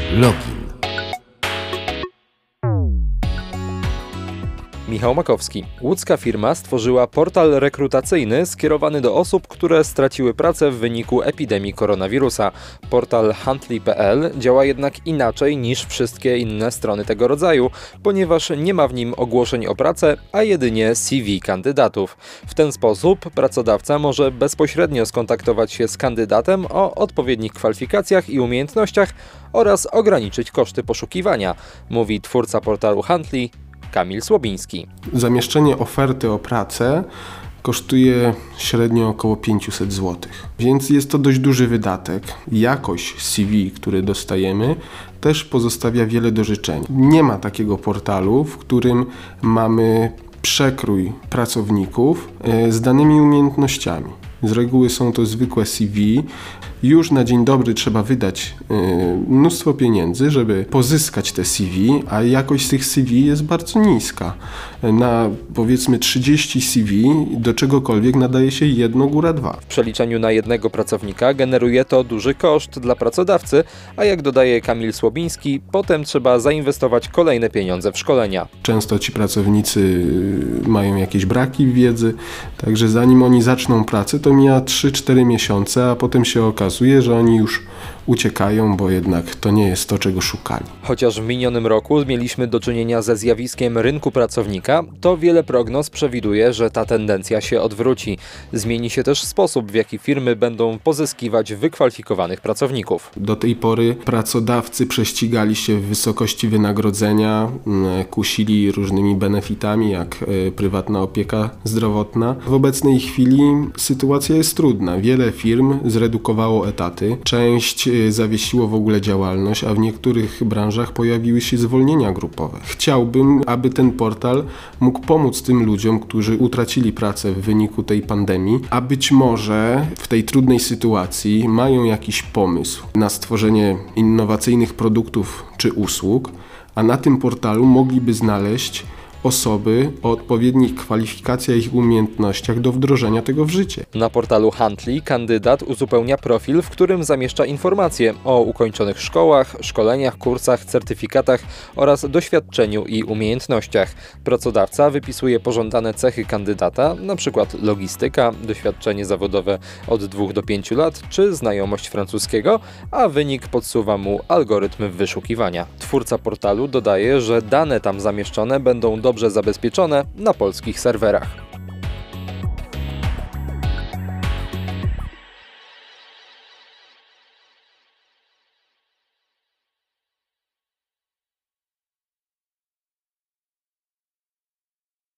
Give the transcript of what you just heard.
Login. Michał Makowski. Łódzka firma stworzyła portal rekrutacyjny skierowany do osób, które straciły pracę w wyniku epidemii koronawirusa. Portal Huntly.pl działa jednak inaczej niż wszystkie inne strony tego rodzaju, ponieważ nie ma w nim ogłoszeń o pracę, a jedynie CV kandydatów. W ten sposób pracodawca może bezpośrednio skontaktować się z kandydatem o odpowiednich kwalifikacjach i umiejętnościach oraz ograniczyć koszty poszukiwania, mówi twórca portalu Huntly, Kamil Słobiński. Zamieszczenie oferty o pracę kosztuje średnio około 500 zł, więc jest to dość duży wydatek. Jakość CV, który dostajemy, też pozostawia wiele do życzenia. Nie ma takiego portalu, w którym mamy przekrój pracowników z danymi umiejętnościami. Z reguły są to zwykłe CV. Już na dzień dobry trzeba wydać mnóstwo pieniędzy, żeby pozyskać te CV, a jakość tych CV jest bardzo niska. Na powiedzmy 30 CV do czegokolwiek nadaje się jedno, góra dwa. W przeliczeniu na jednego pracownika generuje to duży koszt dla pracodawcy, a jak dodaje Kamil Słobiński, potem trzeba zainwestować kolejne pieniądze w szkolenia. Często ci pracownicy mają jakieś braki w wiedzy, także zanim oni zaczną pracę, to mija 3-4 miesiące, a potem się okazuje, że oni już uciekają, bo jednak to nie jest to, czego szukali. Chociaż w minionym roku mieliśmy do czynienia ze zjawiskiem rynku pracownika, to wiele prognoz przewiduje, że ta tendencja się odwróci. Zmieni się też sposób, w jaki firmy będą pozyskiwać wykwalifikowanych pracowników. Do tej pory pracodawcy prześcigali się w wysokości wynagrodzenia, kusili różnymi benefitami, jak prywatna opieka zdrowotna. W obecnej chwili sytuacja jest trudna. Wiele firm zredukowało etaty, część zawiesiło w ogóle działalność, a w niektórych branżach pojawiły się zwolnienia grupowe. Chciałbym, aby ten portal mógł pomóc tym ludziom, którzy utracili pracę w wyniku tej pandemii, a być może w tej trudnej sytuacji mają jakiś pomysł na stworzenie innowacyjnych produktów czy usług, a na tym portalu mogliby znaleźć osoby o odpowiednich kwalifikacjach i umiejętnościach do wdrożenia tego w życie. Na portalu Huntly kandydat uzupełnia profil, w którym zamieszcza informacje o ukończonych szkołach, szkoleniach, kursach, certyfikatach oraz doświadczeniu i umiejętnościach. Pracodawca wypisuje pożądane cechy kandydata, np. logistyka, doświadczenie zawodowe od 2 do 5 lat czy znajomość francuskiego, a wynik podsuwa mu algorytm wyszukiwania. Twórca portalu dodaje, że dane tam zamieszczone będą dobrze zabezpieczone na polskich serwerach.